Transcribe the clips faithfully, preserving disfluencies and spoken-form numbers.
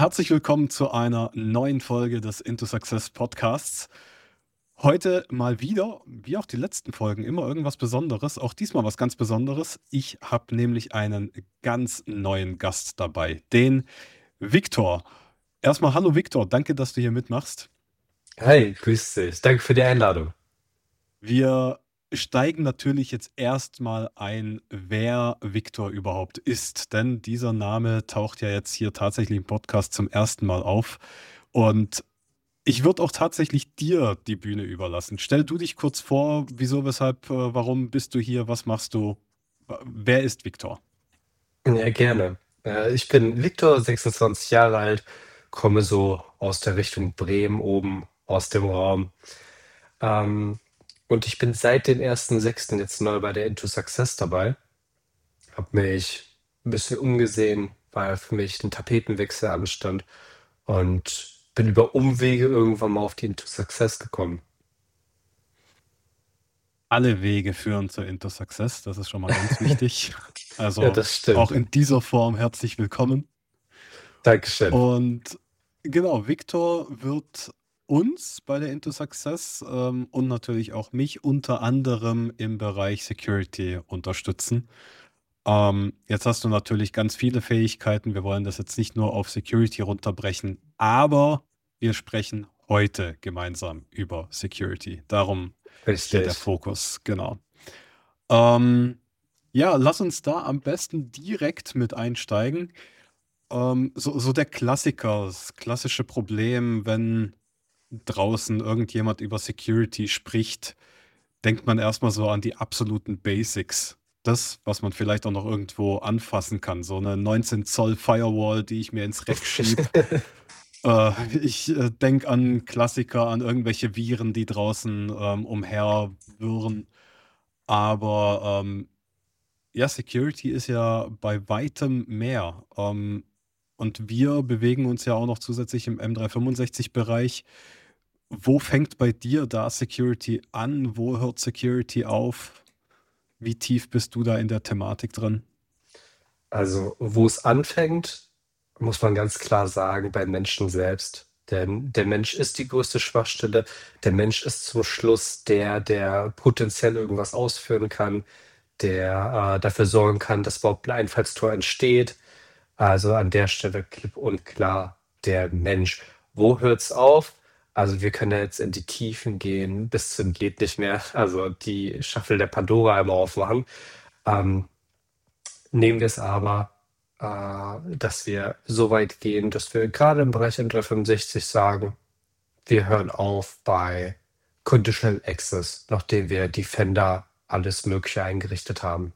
Herzlich willkommen zu einer neuen Folge des Into Success Podcasts. Heute mal wieder, wie auch die letzten Folgen, immer irgendwas Besonderes. Auch diesmal was ganz Besonderes. Ich habe nämlich einen ganz neuen Gast dabei, den Viktor. Erstmal hallo Viktor, danke, dass du hier mitmachst. Hi, grüß dich. Danke für die Einladung. Wir steigen natürlich jetzt erstmal ein, wer Viktor überhaupt ist, denn dieser Name taucht ja jetzt hier tatsächlich im Podcast zum ersten Mal auf. Und ich würde auch tatsächlich dir die Bühne überlassen. Stell du dich kurz vor, wieso, weshalb, äh, warum bist du hier, was machst du? Wa- Wer ist Viktor? Ja, gerne. Äh, ich bin Viktor, sechsundzwanzig Jahre alt, komme so aus der Richtung Bremen oben aus dem Raum. Ähm, und ich bin seit dem ersten sechsten jetzt neu bei der Into Success dabei. Hab mich ein bisschen umgesehen, weil für mich ein Tapetenwechsel anstand und bin über Umwege irgendwann mal auf die Into Success gekommen. Alle Wege führen zu Into Success, das ist schon mal ganz wichtig. Ja, Also das auch stimmt. in dieser Form herzlich willkommen. Dankeschön. Und genau, Viktor wird uns bei der Into Success ähm, und natürlich auch mich unter anderem im Bereich Security unterstützen. Ähm, jetzt hast du natürlich ganz viele Fähigkeiten. Wir wollen das jetzt nicht nur auf Security runterbrechen, aber wir sprechen heute gemeinsam über Security. Darum hier der Richtig. Fokus, genau. Ähm, ja, lass uns da am besten direkt mit einsteigen. Ähm, so, so der Klassiker, das klassische Problem, wenn draußen irgendjemand über Security spricht, denkt man erstmal so an die absoluten Basics. Das, was man vielleicht auch noch irgendwo anfassen kann. So eine neunzehn Zoll Firewall, die ich mir ins Rack schieb. Äh, ich äh, denke an Klassiker, an irgendwelche Viren, die draußen ähm, umherwirren. Aber ähm, ja, Security ist ja bei weitem mehr. Ähm, und wir bewegen uns ja auch noch zusätzlich im M dreihundertfünfundsechzig-Bereich. Wo fängt bei dir da Security an? Wo hört Security auf? Wie tief bist du da in der Thematik drin? Also, wo es anfängt, muss man ganz klar sagen, beim Menschen selbst. Denn der Mensch ist die größte Schwachstelle. Der Mensch ist zum Schluss der, der potenziell irgendwas ausführen kann, der äh, dafür sorgen kann, dass überhaupt ein Einfallstor entsteht. Also an der Stelle klipp und klar der Mensch. Wo hört's auf? Also wir können ja jetzt in die Tiefen gehen, bis zum geht nicht mehr. Also die Staffel der Pandora einmal aufmachen. Ähm, Nehmen wir es aber, äh, dass wir so weit gehen, dass wir gerade im Bereich M dreihundertfünfundsechzig sagen, wir hören auf bei Conditional Access, nachdem wir Defender alles Mögliche eingerichtet haben.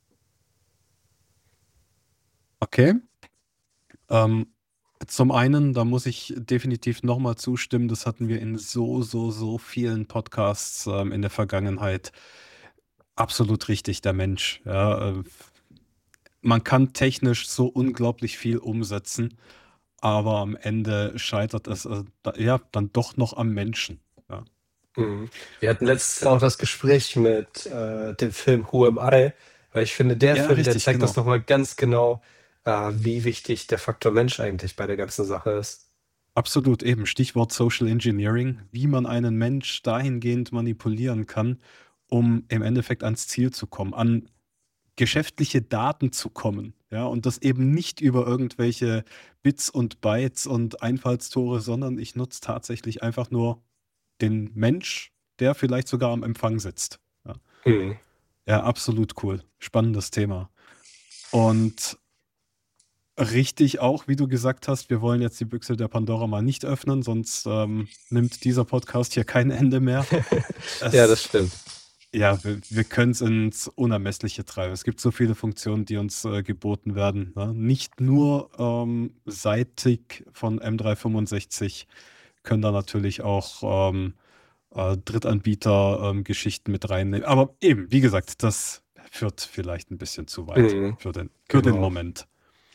Okay. Ähm, Zum einen, da muss ich definitiv nochmal zustimmen, das hatten wir in so, so, so vielen Podcasts ähm, in der Vergangenheit. Absolut richtig, der Mensch. Ja, äh, man kann technisch so unglaublich viel umsetzen, aber am Ende scheitert es äh, da, ja dann doch noch am Menschen. Ja, Mhm. Wir hatten letztes Jahr auch das Gespräch mit äh, dem Film Who Am I, weil ich finde, der ja Film, der richtig, zeigt das genau. nochmal ganz genau, äh, wie wichtig der Faktor Mensch eigentlich bei der ganzen Sache ist. Absolut eben. Stichwort Social Engineering, wie man einen Mensch dahingehend manipulieren kann, um im Endeffekt ans Ziel zu kommen, an geschäftliche Daten zu kommen. Ja, und das eben nicht über irgendwelche Bits und Bytes und Einfallstore, sondern ich nutze tatsächlich einfach nur den Mensch, der vielleicht sogar am Empfang sitzt. Ja, Mhm. ja, absolut cool. Spannendes Thema. Und richtig auch, wie du gesagt hast, wir wollen jetzt die Büchse der Pandora mal nicht öffnen, sonst ähm, nimmt dieser Podcast hier kein Ende mehr. Ja, das Es, stimmt. ja, wir, wir können es ins Unermessliche treiben. Es gibt so viele Funktionen, die uns äh, geboten werden. Ne? Nicht nur ähm, seitig von M dreihundertfünfundsechzig können da natürlich auch ähm, äh, Drittanbieter-Geschichten mit reinnehmen. Aber eben, wie gesagt, das führt vielleicht ein bisschen zu weit Mhm. für den, für den Genau. Moment.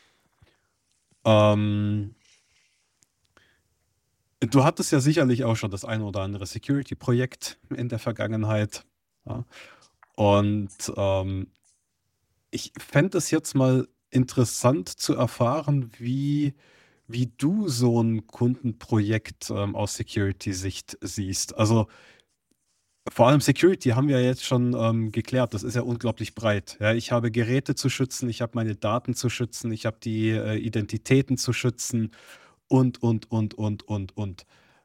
Ähm, Du hattest ja sicherlich auch schon das ein oder andere Security-Projekt in der Vergangenheit. Ja? Und ähm, ich fände es jetzt mal interessant zu erfahren, wie, wie du so ein Kundenprojekt ähm, aus Security-Sicht siehst. Also vor allem Security haben wir jetzt schon ähm, geklärt. Das ist ja unglaublich breit. Ja, ich habe Geräte zu schützen, ich habe meine Daten zu schützen, ich habe die äh, Identitäten zu schützen und, und, und, und, und, und.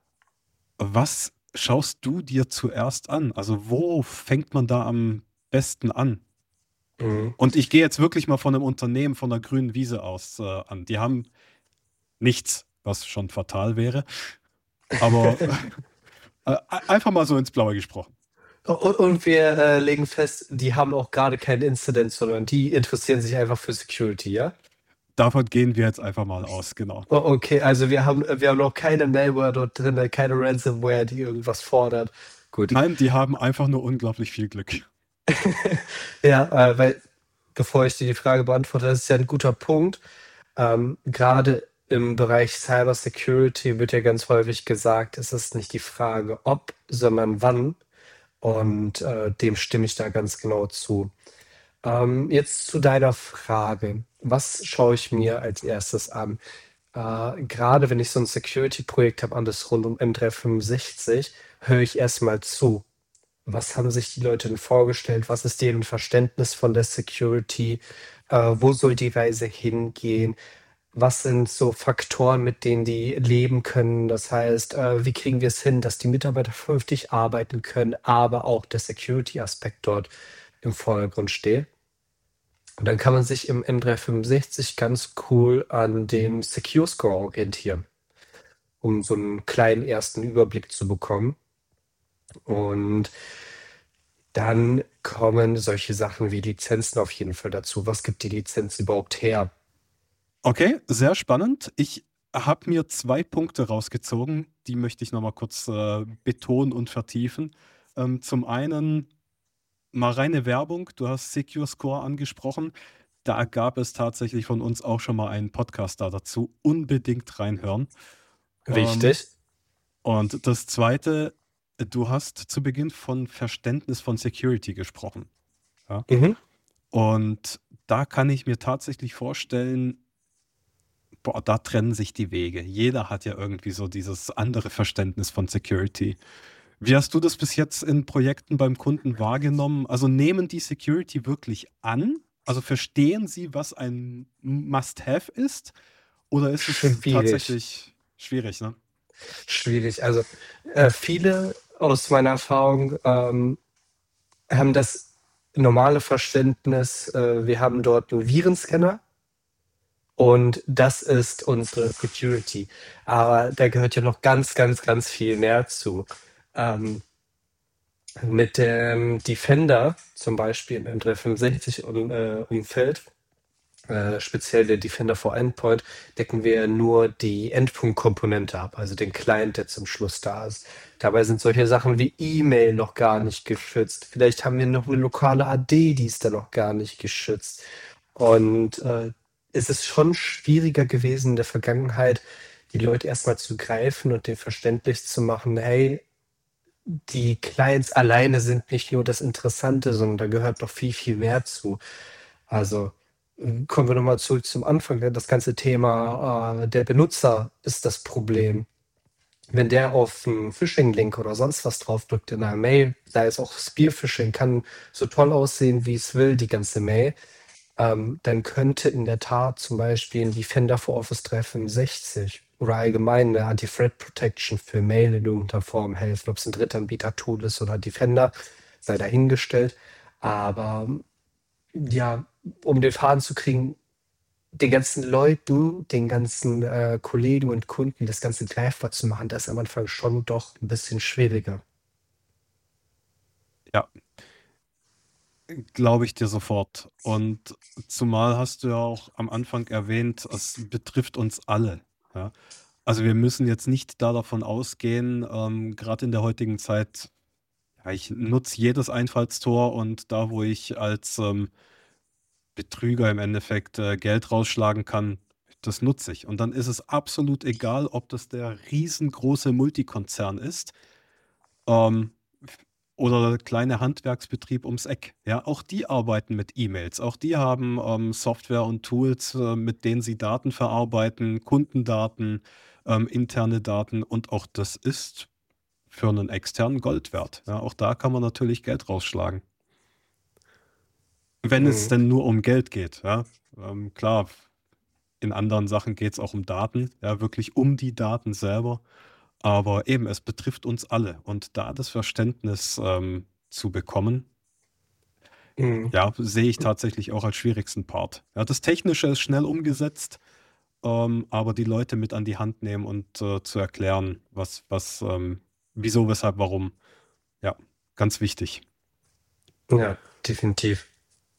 Was schaust du dir zuerst an? Also wo fängt man da am besten an? Mhm. Und ich gehe jetzt wirklich mal von einem Unternehmen von der grünen Wiese aus äh, an. Die haben nichts, was schon fatal wäre. Aber äh, einfach mal so ins Blaue gesprochen. Und, und wir äh, legen fest, die haben auch gerade keinen Incident, sondern die interessieren sich einfach für Security, ja? Davon gehen wir jetzt einfach mal aus, genau. Oh, okay, also wir haben, wir haben noch keine Malware dort drin, keine Ransomware, die irgendwas fordert. Gut. Nein, die haben einfach nur unglaublich viel Glück. Ja, äh, weil, bevor ich dir die Frage beantworte, das ist ja ein guter Punkt. Ähm, gerade im Bereich Cyber Security wird ja ganz häufig gesagt, es ist nicht die Frage ob, sondern wann. Und äh, dem stimme ich da ganz genau zu. Ähm, jetzt zu deiner Frage. Was schaue ich mir als erstes an? Äh, gerade wenn ich so ein Security-Projekt habe, alles rund um M dreihundertfünfundsechzig, höre ich erstmal zu. Was haben sich die Leute denn vorgestellt? Was ist deren Verständnis von der Security? Äh, wo soll die Reise hingehen? Was sind so Faktoren, mit denen die leben können? Das heißt, äh, wie kriegen wir es hin, dass die Mitarbeiter vernünftig arbeiten können, aber auch der Security-Aspekt dort im Vordergrund steht? Und dann kann man sich im M dreihundertfünfundsechzig ganz cool an dem Secure Score orientieren, um so einen kleinen ersten Überblick zu bekommen. Und dann kommen solche Sachen wie Lizenzen auf jeden Fall dazu. Was gibt die Lizenz überhaupt her? Okay, sehr spannend. Ich habe mir zwei Punkte rausgezogen, die möchte ich nochmal kurz äh, betonen und vertiefen. Ähm, zum einen mal reine Werbung. Du hast Secure Score angesprochen. Da gab es tatsächlich von uns auch schon mal einen Podcast da dazu. Unbedingt reinhören. Ähm, Wichtig. und das Zweite, du hast zu Beginn von Verständnis von Security gesprochen. Ja? Mhm. Und da kann ich mir tatsächlich vorstellen, boah, da trennen sich die Wege. Jeder hat ja irgendwie so dieses andere Verständnis von Security. Wie hast du das bis jetzt in Projekten beim Kunden wahrgenommen? Also nehmen die Security wirklich an? Also verstehen sie, was ein Must-Have ist? Oder ist es Schwierig. tatsächlich schwierig, ne? Schwierig. Also äh, viele aus meiner Erfahrung ähm, haben das normale Verständnis, äh, wir haben dort einen Virenscanner und das ist unsere Security. Aber da gehört ja noch ganz, ganz, ganz viel mehr zu. Ähm, mit dem Defender, zum Beispiel im M dreihundertfünfundsechzig und, äh, Umfeld, äh, speziell der Defender for Endpoint, decken wir nur die Endpunktkomponente ab, also den Client, der zum Schluss da ist. Dabei sind solche Sachen wie E-Mail noch gar nicht geschützt. Vielleicht haben wir noch eine lokale A D, die ist da noch gar nicht geschützt. Und äh, es ist schon schwieriger gewesen in der Vergangenheit, die Leute erstmal zu greifen und denen verständlich zu machen, hey, die Clients alleine sind nicht nur das Interessante, sondern da gehört noch viel, viel mehr zu. Also äh, kommen wir nochmal zurück zum Anfang. Ne? Das ganze Thema, äh, der Benutzer ist das Problem. Wenn der auf einen Phishing-Link oder sonst was draufdrückt in einer Mail, sei es auch Spear-Phishing, kann so toll aussehen, wie es will, die ganze Mail, ähm, dann könnte in der Tat zum Beispiel ein Defender for Office dreihundertfünfundsechzig oder allgemein eine Anti-Threat Protection für Mail in irgendeiner Form helfen. Ob es ein Drittanbieter-Tool ist oder Defender, sei dahingestellt. Aber ja, um den Faden zu kriegen, den ganzen Leuten, den ganzen äh, Kollegen und Kunden das Ganze greifbar zu machen, das ist am Anfang schon doch ein bisschen schwieriger. Ja, glaube ich dir sofort. Und zumal hast du ja auch am Anfang erwähnt, es betrifft uns alle. Ja? Also wir müssen jetzt nicht da davon ausgehen, ähm, gerade in der heutigen Zeit, ja, ich nutze jedes Einfallstor und da, wo ich als ähm, Betrüger im Endeffekt äh, Geld rausschlagen kann, das nutze ich. Und dann ist es absolut egal, ob das der riesengroße Multikonzern ist. Ähm, Oder kleine Handwerksbetrieb ums Eck. Ja, auch die arbeiten mit E-Mails. Auch die haben ähm, Software und Tools, äh, mit denen sie Daten verarbeiten, Kundendaten, ähm, interne Daten und auch das ist für einen externen Gold wert. Ja, auch da kann man natürlich Geld rausschlagen. Wenn es Mhm. denn nur um Geld geht, ja. Ähm, klar, in anderen Sachen geht es auch um Daten, ja, wirklich um die Daten selber. Aber eben, es betrifft uns alle. Und da das Verständnis ähm, zu bekommen, Mhm. ja, sehe ich tatsächlich auch als schwierigsten Part. Ja, das Technische ist schnell umgesetzt, ähm, aber die Leute mit an die Hand nehmen und äh, zu erklären, was, was, ähm, wieso, weshalb, warum. Ja, ganz wichtig. Ja, definitiv.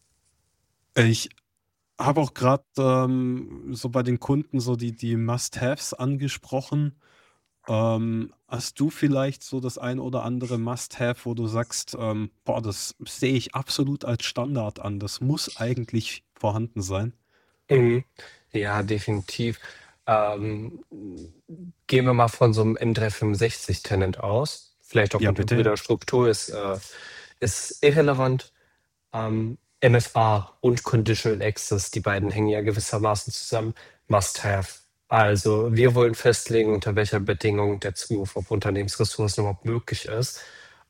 Ich habe auch gerade ähm, so bei den Kunden so die, die Must-Haves angesprochen. Ähm, hast du vielleicht so das ein oder andere Must-Have, wo du sagst, ähm, boah, das sehe ich absolut als Standard an. Das muss eigentlich vorhanden sein? Mhm. Ja, definitiv. Ähm, gehen wir mal von so einem M dreihundertfünfundsechzig-Tenant aus. Vielleicht auch Ja, mit bitte. hybrider Struktur ist, äh, ist irrelevant. Ähm, M F A und Conditional Access, die beiden hängen ja gewissermaßen zusammen. Must have. Also wir wollen festlegen, unter welcher Bedingung der Zugriff auf Unternehmensressourcen überhaupt möglich ist.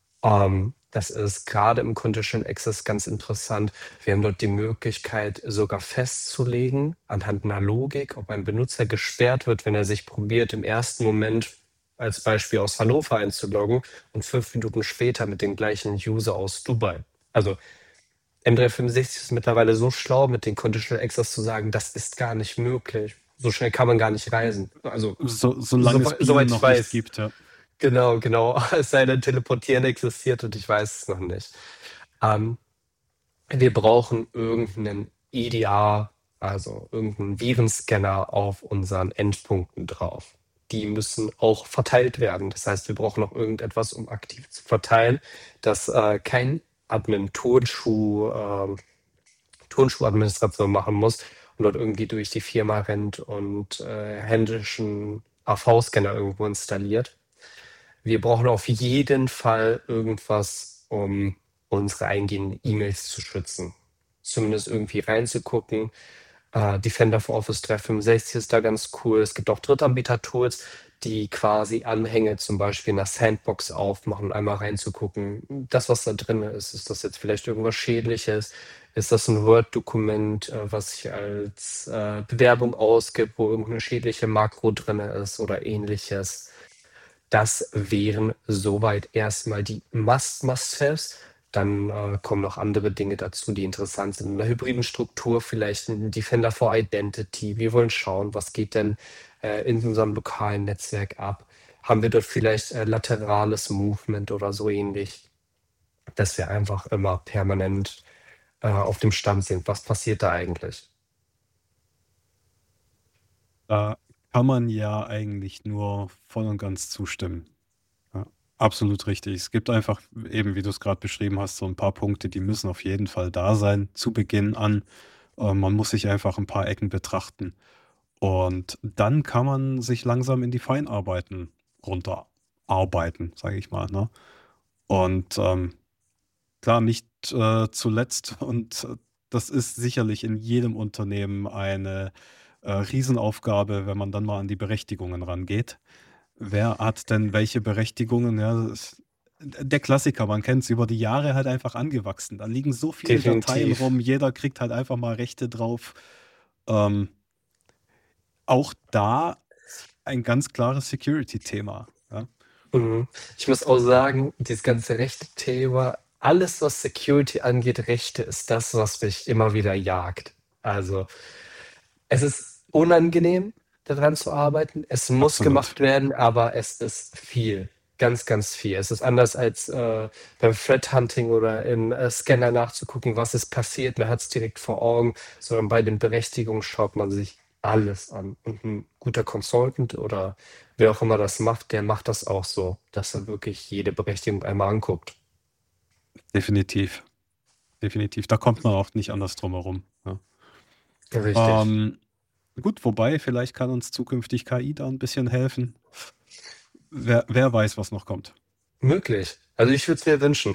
Ähm, das ist gerade im Conditional Access ganz interessant. Wir haben dort die Möglichkeit, sogar festzulegen, anhand einer Logik, ob ein Benutzer gesperrt wird, wenn er sich probiert, im ersten Moment als Beispiel aus Hannover einzuloggen und fünf Minuten später mit dem gleichen User aus Dubai. Also M dreihundertfünfundsechzig ist mittlerweile so schlau, mit den Conditional Access zu sagen, das ist gar nicht möglich. So schnell kann man gar nicht reisen. Also, So, solange so, es Beamen soweit ich noch nicht weiß. gibt, ja. Genau, genau. Es sei denn, Teleportieren existiert und ich weiß es noch nicht. Ähm, wir brauchen irgendeinen E D R, also irgendeinen Virenscanner auf unseren Endpunkten drauf. Die müssen auch verteilt werden. Das heißt, wir brauchen noch irgendetwas, um aktiv zu verteilen, dass äh, kein Admin Turnschuh, äh, Turnschuhadministration machen muss und dort irgendwie durch die Firma rennt und äh, händischen A V-Scanner irgendwo installiert. Wir brauchen auf jeden Fall irgendwas, um unsere eingehenden E-Mails zu schützen. Zumindest irgendwie reinzugucken. Äh, Defender for Office dreihundertfünfundsechzig ist da ganz cool. Es gibt auch Drittanbieter-Tools, die quasi Anhänge zum Beispiel in der Sandbox aufmachen, um einmal reinzugucken. Das, was da drin ist, ist das jetzt vielleicht irgendwas Schädliches? Ist das ein Word-Dokument, äh, was sich als äh, Bewerbung ausgibt, wo irgendeine schädliche Makro drin ist oder ähnliches? Das wären soweit erstmal die Must-Must-Haves. Dann äh, kommen noch andere Dinge dazu, die interessant sind. In einer hybriden Struktur vielleicht ein Defender for Identity. Wir wollen schauen, was geht denn äh, in unserem lokalen Netzwerk ab. Haben wir dort vielleicht äh, laterales Movement oder so ähnlich, dass wir einfach immer permanent äh, auf dem Stand sind. Was passiert da eigentlich? Da kann man ja eigentlich nur voll und ganz zustimmen. Ja, absolut richtig. Es gibt einfach, eben wie du es gerade beschrieben hast, so ein paar Punkte, die müssen auf jeden Fall da sein, zu Beginn an. Äh, man muss sich einfach ein paar Ecken betrachten. Und dann kann man sich langsam in die Feinarbeiten runterarbeiten, sage ich mal, ne? Und ähm, klar, nicht äh, zuletzt, und äh, das ist sicherlich in jedem Unternehmen eine äh, Riesenaufgabe, wenn man dann mal an die Berechtigungen rangeht. Wer hat denn welche Berechtigungen? Ja, das, der Klassiker, man kennt es, über die Jahre halt einfach angewachsen. Da liegen so viele Dateien Definitiv. rum, jeder kriegt halt einfach mal Rechte drauf. Ähm, auch da ein ganz klares Security-Thema. Ja. Mhm. Ich muss auch sagen, dieses ganze Rechte-Thema, alles, was Security angeht, Rechte, ist das, was mich immer wieder jagt. Also, es ist unangenehm, daran zu arbeiten. Es muss Absolut. gemacht werden, aber es ist viel. Ganz, ganz viel. Es ist anders als äh, beim Threat Hunting oder im äh, Scanner nachzugucken, was ist passiert. Man hat es direkt vor Augen, sondern bei den Berechtigungen schaut man sich alles an. Und ein guter Consultant oder wer auch immer das macht, der macht das auch so, dass er wirklich jede Berechtigung einmal anguckt. Definitiv. Definitiv. Da kommt man auch nicht anders drum herum. Ja. Richtig. Ähm, gut, wobei, vielleicht kann uns zukünftig K I da ein bisschen helfen. Wer, wer weiß, was noch kommt. Möglich. Also ich würde es mir wünschen.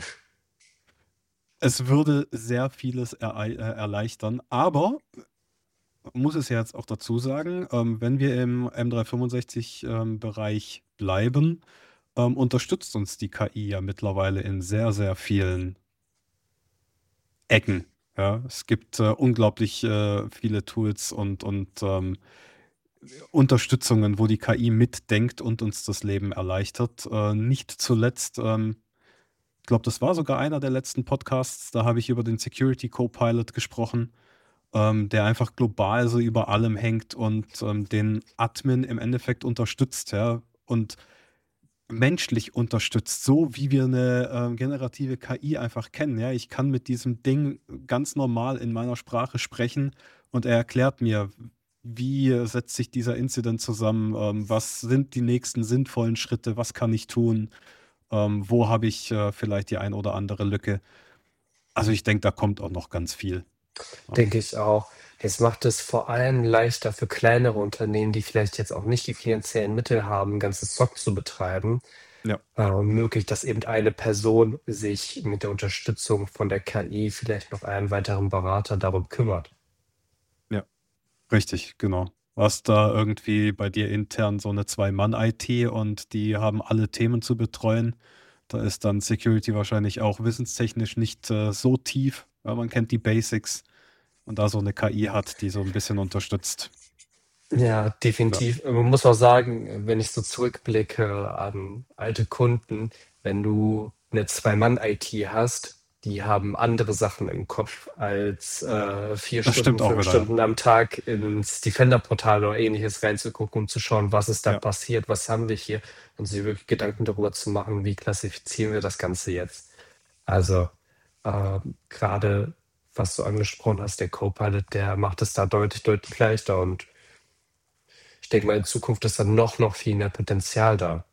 Es würde sehr vieles erei- äh, erleichtern, aber man muss es ja jetzt auch dazu sagen, ähm, wenn wir im M dreihundertfünfundsechzig-Bereich bleiben, ähm, unterstützt uns die K I ja mittlerweile in sehr, sehr vielen Ecken. Ja, es gibt äh, unglaublich äh, viele Tools und, und ähm, Unterstützungen, wo die K I mitdenkt und uns das Leben erleichtert. Äh, nicht zuletzt, ähm, ich glaube, das war sogar einer der letzten Podcasts, da habe ich über den Security Copilot gesprochen, ähm, der einfach global so über allem hängt und ähm, den Admin im Endeffekt unterstützt, ja, und menschlich unterstützt, so wie wir eine ähm, generative K I einfach kennen. Ja, ich kann mit diesem Ding ganz normal in meiner Sprache sprechen und er erklärt mir, wie setzt sich dieser Incident zusammen, ähm, was sind die nächsten sinnvollen Schritte, was kann ich tun, ähm, wo habe ich äh, vielleicht die ein oder andere Lücke. Also ich denke, da kommt auch noch ganz viel. Ja. Denke ich auch. Es macht es vor allem leichter für kleinere Unternehmen, die vielleicht jetzt auch nicht die finanziellen Mittel haben, 'n ganzes S O C zu betreiben, Ja, äh, möglich, dass eben eine Person sich mit der Unterstützung von der K I vielleicht noch einen weiteren Berater darum kümmert. ja, richtig, genau. Du hast da irgendwie bei dir intern so eine Zwei-Mann-I T und die haben alle Themen zu betreuen. Da ist dann Security wahrscheinlich auch wissenstechnisch nicht äh, so tief, weil man kennt die Basics und da so eine K I hat, die so ein bisschen unterstützt. Ja, Ja, definitiv. Man muss auch sagen, wenn ich so zurückblicke an alte Kunden, wenn du eine Zwei-Mann-I T hast, die haben andere Sachen im Kopf als, äh, vier das Stunden, stimmt auch fünf wieder, ja. Stunden am Tag ins Defender-Portal oder Ähnliches reinzugucken, um zu schauen, was ist da Ja, passiert, was haben wir hier und sich wirklich Gedanken darüber zu machen, wie klassifizieren wir das Ganze jetzt. Also, ähm, grade was du angesprochen hast, der Copilot, der macht es da deutlich, deutlich leichter und ich denke mal, in Zukunft ist da noch, noch viel mehr Potenzial da.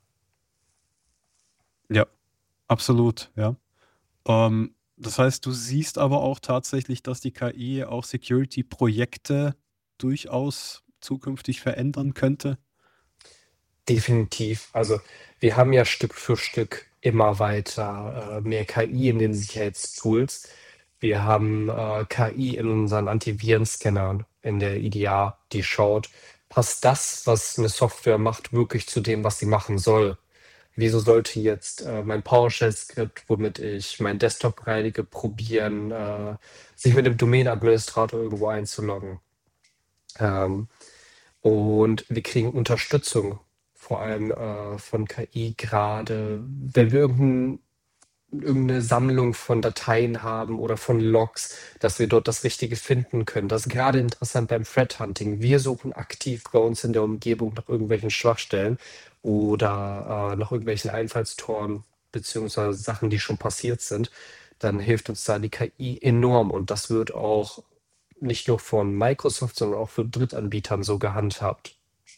ja, absolut, ja. Ähm, das heißt, du siehst aber auch tatsächlich, dass die K I auch Security-Projekte durchaus zukünftig verändern könnte. Definitiv. Also, wir haben ja Stück für Stück immer weiter, äh, mehr K I in den Sicherheitstools. Wir haben, äh, K I in unseren Antivirenscannern, in der E D R, die schaut, passt das, was eine Software macht, wirklich zu dem, was sie machen soll? Wieso sollte jetzt, äh, mein PowerShell-Skript, womit ich meinen Desktop reinige, probieren, äh, sich mit dem Domain-Administrator irgendwo einzuloggen? Ähm, und wir kriegen Unterstützung, vor allem äh, von K I, gerade wenn wir irgendein, irgendeine Sammlung von Dateien haben oder von Logs, dass wir dort das Richtige finden können. Das ist gerade interessant beim Threat Hunting. Wir suchen aktiv bei uns in der Umgebung nach irgendwelchen Schwachstellen oder äh, nach irgendwelchen Einfallstoren beziehungsweise Sachen, die schon passiert sind. Dann hilft uns da die K I enorm und das wird auch nicht nur von Microsoft, sondern auch von Drittanbietern so gehandhabt.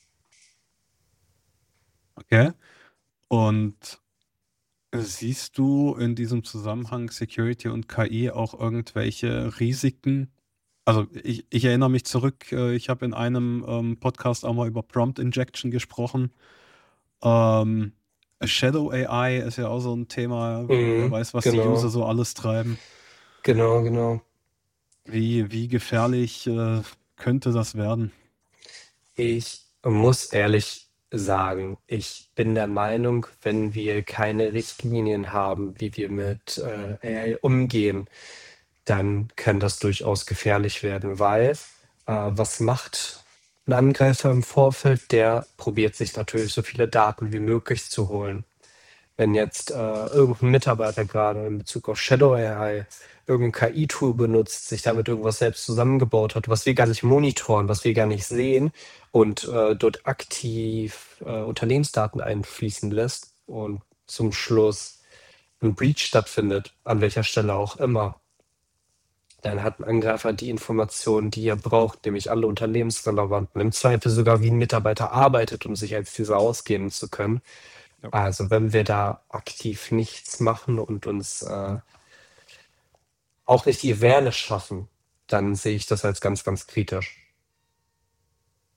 Okay. Und siehst du in diesem Zusammenhang Security und K I auch irgendwelche Risiken? Also ich, ich erinnere mich zurück, äh, ich habe in einem ähm, Podcast auch mal über Prompt Injection gesprochen. Ähm, Shadow A I ist ja auch so ein Thema. Wer Mhm, weiß, was die User genau, so alles treiben. genau, genau. Wie, wie gefährlich äh, könnte das werden? Ich muss ehrlich sagen, ich bin der Meinung, wenn wir keine Richtlinien haben, wie wir mit äh, A I umgehen, dann kann das durchaus gefährlich werden, weil äh, was macht ein Angreifer im Vorfeld? Der probiert sich natürlich so viele Daten wie möglich zu holen. Wenn jetzt äh, irgendein Mitarbeiter gerade in Bezug auf Shadow A I irgendein K I-Tool benutzt, sich damit irgendwas selbst zusammengebaut hat, was wir gar nicht monitoren, was wir gar nicht sehen und äh, dort aktiv äh, Unternehmensdaten einfließen lässt und zum Schluss ein Breach stattfindet, an welcher Stelle auch immer, dann hat ein Angreifer die Informationen, die er braucht, nämlich alle unternehmensrelevanten, im Zweifel sogar, wie ein Mitarbeiter arbeitet, um sich als dieser ausgeben zu können. Ja. Also, wenn wir da aktiv nichts machen und uns, äh, auch nicht die Awareness schaffen, dann sehe ich das als ganz, ganz kritisch.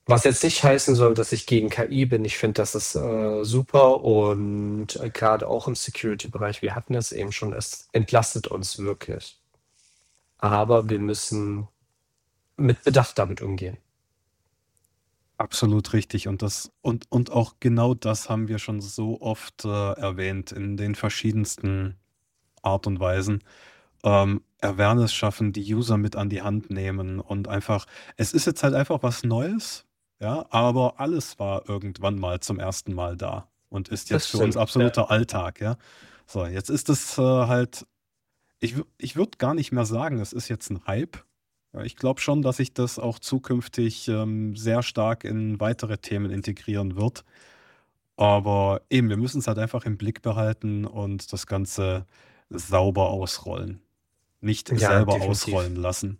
Was jetzt nicht heißen soll, dass ich gegen K I bin. Ich finde, das ist äh, super und äh, gerade auch im Security-Bereich, wir hatten es eben schon, es entlastet uns wirklich. Aber wir müssen mit Bedacht damit umgehen. Absolut richtig. Und das, und, und auch genau das haben wir schon so oft äh, erwähnt in den verschiedensten Art und Weisen. Ähm, Awareness schaffen, die User mit an die Hand nehmen und einfach, es ist jetzt halt einfach was Neues, ja, aber alles war irgendwann mal zum ersten Mal da und ist Das jetzt für uns stimmt. Ja. absoluter Alltag, ja. So, jetzt ist es äh, halt, ich, wü- ich würde gar nicht mehr sagen, es ist jetzt ein Hype. Ja, ich glaube schon, dass sich das auch zukünftig ähm, sehr stark in weitere Themen integrieren wird. Aber eben, wir müssen es halt einfach im Blick behalten und das Ganze sauber ausrollen. Nicht Ja, selber definitiv. ausrollen lassen.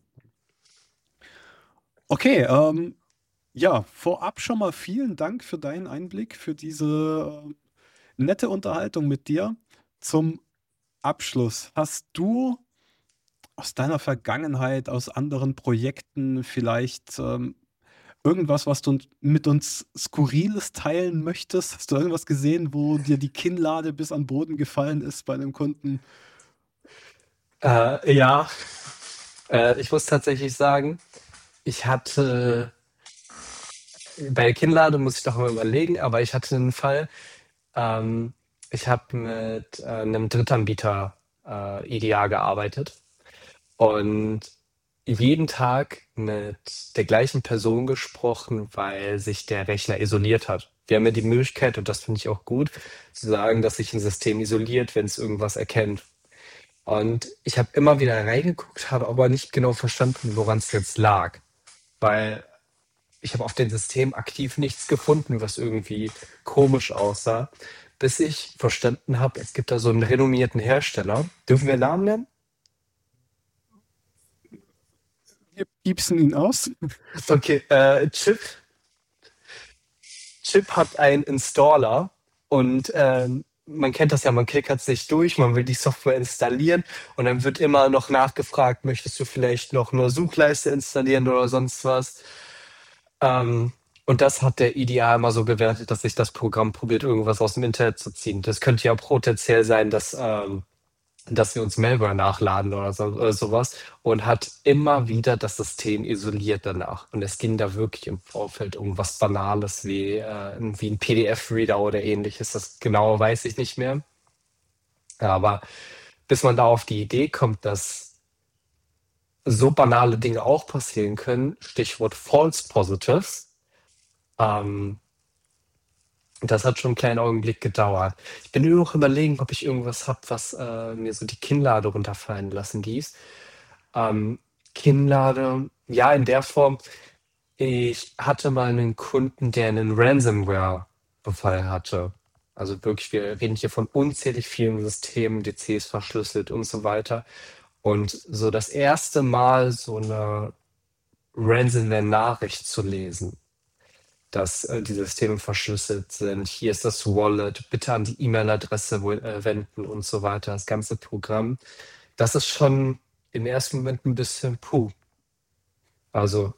Okay, ähm, ja, vorab schon mal vielen Dank für deinen Einblick, für diese äh, nette Unterhaltung mit dir. Zum Abschluss, hast du aus deiner Vergangenheit, aus anderen Projekten vielleicht ähm, irgendwas, was du uns- mit uns Skurriles teilen möchtest? Hast du irgendwas gesehen, wo dir die Kinnlade bis an den Boden gefallen ist bei einem Kunden? Äh, ja, äh, ich muss tatsächlich sagen, ich hatte bei der Kinnlade muss ich doch mal überlegen, aber ich hatte einen Fall. Ähm, ich habe mit äh, einem Drittanbieter äh, E D A gearbeitet und jeden Tag mit der gleichen Person gesprochen, weil sich der Rechner isoliert hat. Wir haben ja die Möglichkeit, und das finde ich auch gut, zu sagen, dass sich ein System isoliert, wenn es irgendwas erkennt. Und ich habe immer wieder reingeguckt, habe aber nicht genau verstanden, woran es jetzt lag. Weil ich habe auf dem System aktiv nichts gefunden, was irgendwie komisch aussah, bis ich verstanden habe, es gibt da so einen renommierten Hersteller. Dürfen wir Namen nennen? Wir piepsen ihn aus. Okay, äh, Chip. Chip hat einen Installer und ähm, man kennt das ja, man klickert sich durch, man will die Software installieren und dann wird immer noch nachgefragt, möchtest du vielleicht noch eine Suchleiste installieren oder sonst was? Ähm, und das hat der I D A immer so bewertet, dass sich das Programm probiert, irgendwas aus dem Internet zu ziehen. Das könnte ja potenziell sein, dass, ähm, dass wir uns Malware nachladen oder, so, oder sowas und hat immer wieder das System isoliert danach. Und es ging da wirklich im Vorfeld um was Banales wie, äh, wie ein P D F-Reader oder ähnliches. Das genau weiß ich nicht mehr. Aber bis man da auf die Idee kommt, dass so banale Dinge auch passieren können, Stichwort False Positives, ähm, das hat schon einen kleinen Augenblick gedauert. Ich bin nur noch überlegen, ob ich irgendwas habe, was äh, mir so die Kinnlade runterfallen lassen ließ. Ähm, Kinnlade, ja, in der Form. Ich hatte mal einen Kunden, der einen Ransomware-Befall hatte. Also wirklich, wir reden hier von unzählig vielen Systemen, D Cs verschlüsselt und so weiter. Und so das erste Mal so eine Ransomware-Nachricht zu lesen, dass äh, die Systeme verschlüsselt sind. Hier ist das Wallet, bitte an die E-Mail-Adresse wo- äh, wenden und so weiter, das ganze Programm. Das ist schon im ersten Moment ein bisschen puh. Also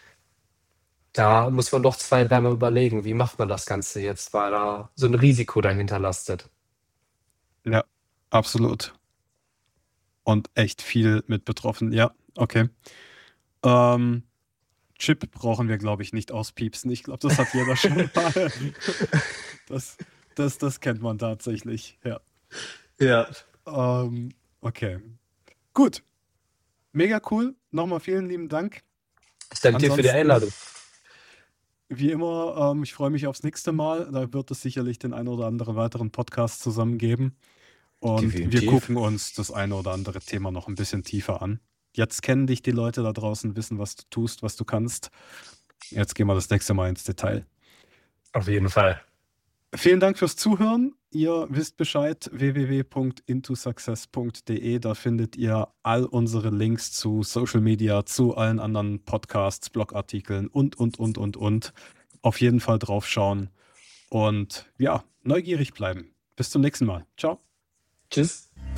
da muss man doch zwei, dreimal überlegen, wie macht man das Ganze jetzt, weil da so ein Risiko dahinter lastet. Ja, absolut. Und echt viel mit betroffen. Ja, okay. Ähm, Chip brauchen wir, glaube ich, nicht auspiepsen. Ich glaube, das hat jeder schon mal. Das, das, das kennt man tatsächlich. Ja. Ja. Ähm, okay. Gut. Mega cool. Nochmal vielen lieben Dank. Ich danke dir für die Ansonsten, Einladung. wie immer, ähm, ich freue mich aufs nächste Mal. Da wird es sicherlich den einen oder anderen weiteren Podcast zusammen geben. Und wir Definitiv. gucken uns das eine oder andere Thema noch ein bisschen tiefer an. Jetzt kennen dich die Leute da draußen, wissen, was du tust, was du kannst. Jetzt gehen wir das nächste Mal ins Detail. Auf jeden Fall. Vielen Dank fürs Zuhören. Ihr wisst Bescheid, w w w punkt into success punkt d e. Da findet ihr all unsere Links zu Social Media, zu allen anderen Podcasts, Blogartikeln und, und, und, und, und. Auf jeden Fall draufschauen und ja, neugierig bleiben. Bis zum nächsten Mal. Ciao. Tschüss.